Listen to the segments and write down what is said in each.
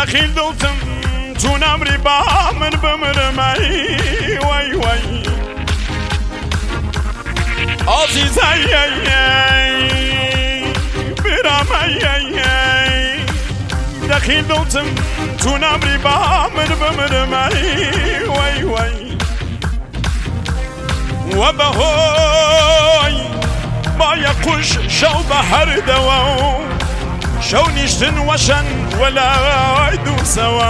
دخيل دڵتم تو نمری با من بمرمەی وای وای عزیزای برامەی دخيل دڵتم تو نمری با من بمرمەی وای وای و بەهۆی مایە قوش شەو بە هەردەوە و شەو نیشتن وەشەن وەلای دووسەوە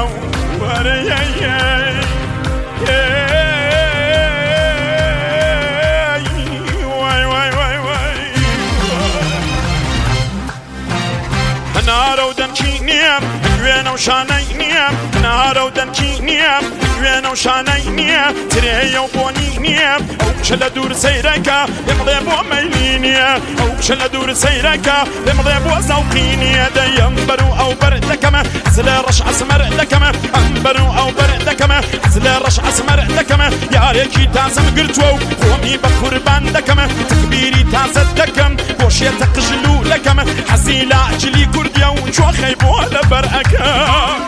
نارە و دەمکی نییە وێنە و شانەی نییە نارە و دەمکی نییە وێنە و شانەی نییە ترێیە و بۆنی نییە ئەو کچە لە دوور سەیرەکە پێمڵێ بۆ مەیلی نییە ئەو کچە لە دوور سەیرەکە پێمڵێ بۆ زەوقی نییە دەیەم بەر و ئەو بەر دەکەمە ئەس لە ڕەش ئەسمەر دەکەمە ئەم بەر و ئەو بەر دەکەمە ئەس لە ڕەش ئەسمەر دەکەمە یارێکی تازەم گرتووە و خۆمی بە قوربان دەکەمە تکبیری تازە دەکەم بۆ شێتە قژلوولەکەمە حەزی لە ئەجلی کوردیە و چۆخەی بۆ لەبەر ئەکەم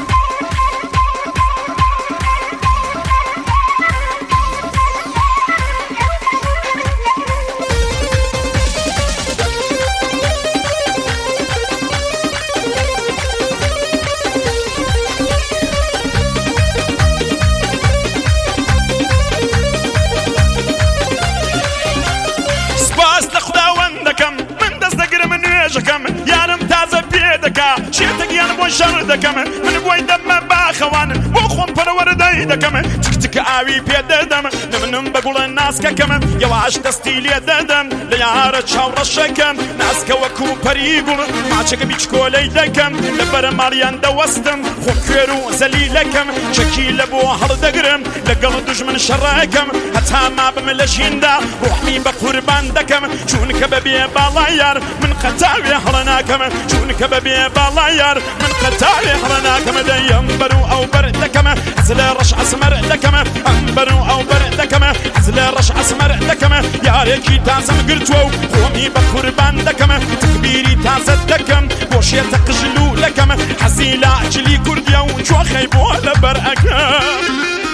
یارم تازە پێ دەکا شێتەگیان بۆ شەڕ دەکەم من بۆی دەمە باخەوان بۆ خۆم پەروەردەی دەکەم تکتکە ئاوی پێ دەدەم منم بە گوڵە ناسکەکەم یەواش دەستی لێ دەدەم لە یارە چاوڕەشەکەم ناسکە وەکو پەری گوڵ ماچەکە بیچکۆلەی دەکەم لە بەرە ماڵیان دەوەستم خۆم کوێر و زەلیلەکەم چەکی لە بۆ هەڵدەگرم لەگەڵ دوژمن شەڕەکەم هەتا ما بم لە ژیندا ڕۆحمی بە قوربان دەکەم چونکە بەبێ باڵای یار من قەتاوێ هەڵە ناکەمە چونکە بەبێ باڵای یار من قەتاوێ هەڵە ناکەمە دەیەم بەر و ئەو بەر دەکەمە ئەس لە ڕەش ئەسمەر دەکەمە ئەم بەر و ئەو بەر دەکەمە ئەس لە ڕەش ئەسمەر دەکەمە یارێکی تازەم گرتووە و خۆمی بە قوربان دەکەمە تکبیری تازە دەکەم بۆ شێتە قژلوولەکەمە حەزی لە ئەجلی کوردیە و چۆخەی بۆ لەبەر ئەکەم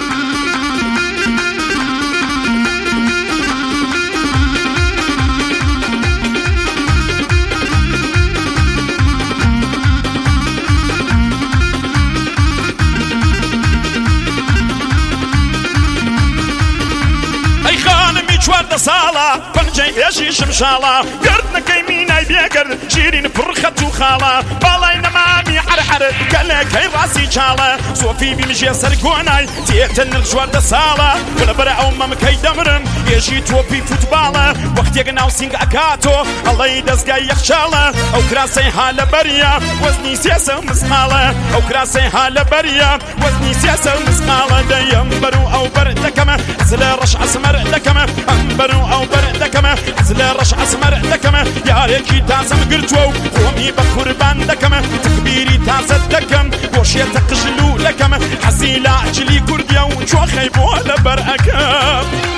چواردە ساڵە پەنجەی هێژی شمشاڵە گردنەکەی مینای بێگرد شیرین پڕخەت و خاڵە باڵای نەمامی حرحر گەلەکەی ڕاستی چاڵە سۆفی بیمژێ سەر گۆنای تێتە نرخ چواردە ساڵە بەرە ئەو مەمکەی دەمرم هێژی تۆپی فوتباڵە وەختێک ناو سینگ ئەکاتۆ هەڵەی دەستگای یەخچاڵە ئەو کراسەی هالە بەریە وەزنی سێسە مسماڵە ئەو کراسەی هالە بەریە وەزنی سێسە مسماڵە دەیەم بەر و ئەو بەر دەکەمە ئەس لە ڕەش ئەسمەر دەکەمە بەر و ئەو بەر دەکەمە ئەس لە ڕەش ئەسمەر دەکەمە یارێکی تازەم گرتووە و خۆمی بە قوربان دەکەمە تکبیری تازە دەکەم بۆ شێتە قژلوولەکەمە حەزی لە ئەجلی کوردیە و چۆخەی بۆ لەبەر ئەکەم